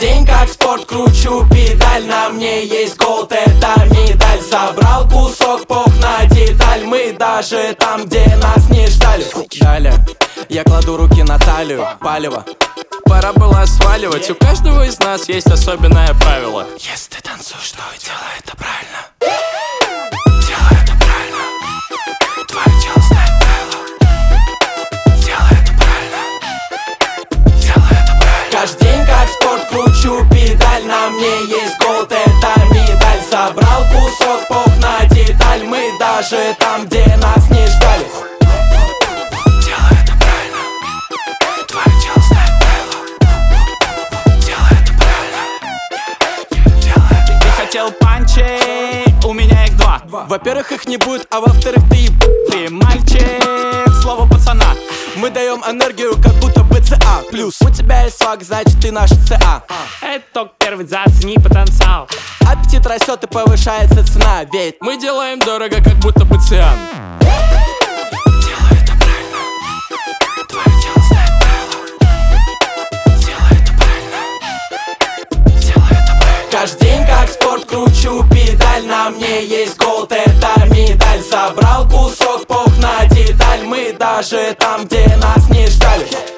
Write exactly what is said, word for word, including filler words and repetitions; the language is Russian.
день как спорт, кручу педаль. На мне есть голд, это медаль. Собрал кусок, пох на деталь. Мы даже там, где нас не ждали. Далее я кладу руки на талию, палево. Пора было сваливать, у каждого из нас есть особенное правило. Если ты танцуешь, то делай это правильно. Делай это правильно. Твое тело знает правила. Делай это правильно. Делай это правильно. Каждый день как спорт, кручу педаль. На мне есть голд, это медаль. Собрал кусок, пох на деталь. Мы даже там, где нас не ждали. Делай это правильно. Твое тело знает правила. Делай это правильно. Делай это правильно. Хотел панчей, у меня их два. Во-первых, их не будет, а во-вторых, ты еб... Ты мальчик, слово пацана. Мы даем энергию, как будто бы ЦА. Плюс у тебя есть сваг, значит ты наш ЦА. Это только первый, зацени потенциал. Аппетит растет и повышается цена. Ведь Мы делаем дорого, как будто бы циан. делай это правильно. Твое тело знает правила. Делай это правильно. Делай это правильно. Каждый день как спорт, кручу педаль. На мне есть голд, это медаль. Собрал кусок, пох на деталь. Мы даже там, где нас не ждали.